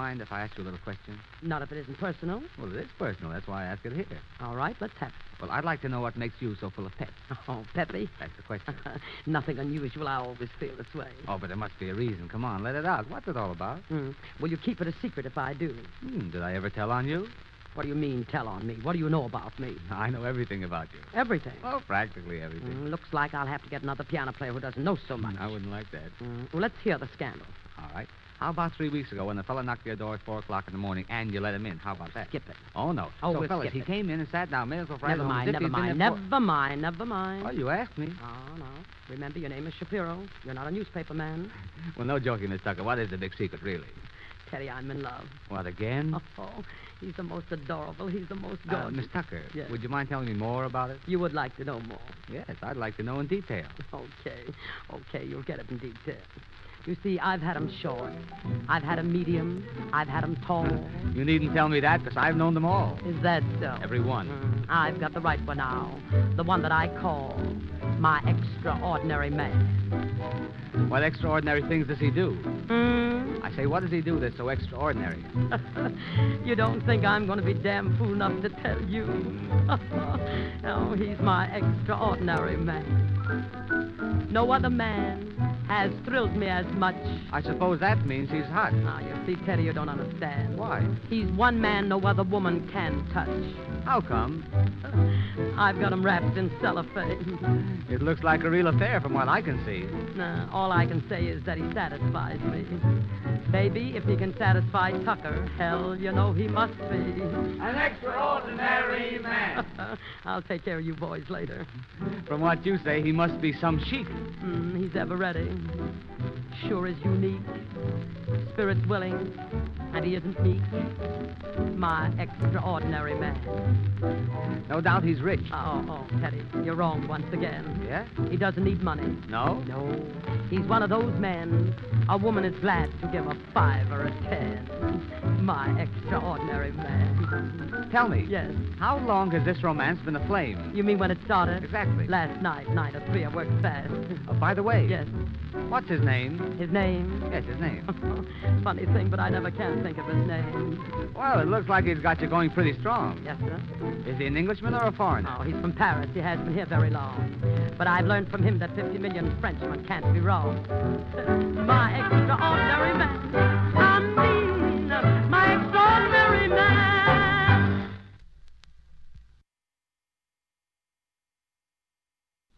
mind if I ask you a little question? Not if it isn't personal. Well, it is personal. That's why I ask it here. All right, let's have it. Well, I'd like to know what makes you so full of pep. Oh, peppy? That's the question. Nothing unusual. I always feel this way. Oh, but there must be a reason. Come on, let it out. What's it all about? Will you keep it a secret if I do? Did I ever tell on you? What do you mean, tell on me? What do you know about me? I know everything about you. Everything? Oh, practically everything. Looks like I'll have to get another piano player who doesn't know so much. I wouldn't like that. Well, let's hear the scandal. All right. How about 3 weeks ago when the fella knocked your door at 4 o'clock in the morning and you let him in? How about that? Skip it. Oh, no. Oh, so, we'll fellas, skip he it. came in and sat down. May as well fry Never his own mind, zip. never He's been mind, there never mind. Oh, you asked me. Oh, no. Remember, your name is Shapiro. You're not a newspaper man. Well, no joking, Miss Tucker. What is the big secret, really? Teddy, I'm in love. What, again? Oh, he's the most adorable. He's the most gorgeous. Miss Tucker, Yes. would you mind telling me more about it? You would like to know more. Yes, I'd like to know in detail. Okay, you'll get it in detail. You see, I've had 'em short. I've had 'em medium. I've had 'em tall. You needn't tell me that, because I've known them all. Is that so? Every one. I've got the right one now. The one that I call my extraordinary man. What extraordinary things does he do? Hmm? I say, what does he do that's so extraordinary? You don't think I'm going to be damn fool enough to tell you? No, he's my extraordinary man. No other man has thrilled me as much. I suppose that means he's hot. Now, you see, Teddy, you don't understand. Why? He's one man no other woman can touch. How come? I've got him wrapped in cellophane. It looks like a real affair from what I can see. All I can say is that he satisfies me. Baby, if he can satisfy Tucker, hell, you know he must be an extraordinary man. I'll take care of you boys later. From what you say, he must be some chic. He's ever ready. Sure is unique. Spirit's willing, and he isn't meek. My extraordinary man. No doubt he's rich. Oh, Teddy, you're wrong once again. Yeah? He doesn't need money. No? No. He's one of those men a woman is glad to give a 5 or a 10. My extraordinary man. Tell me. Yes. How long has this romance been aflame? You mean when it started? Exactly. Last night, 9 to 3. I worked fast. By the way. Yes. What's his name? His name? Yes, his name. Funny thing, but I never can think of his name. Well, it looks like he's got you going pretty strong. Yes, sir. Is he an Englishman or a foreigner? Oh, he's from Paris. He hasn't been here very long. But I've learned from him that 50 million Frenchmen can't be wrong. My extraordinary man.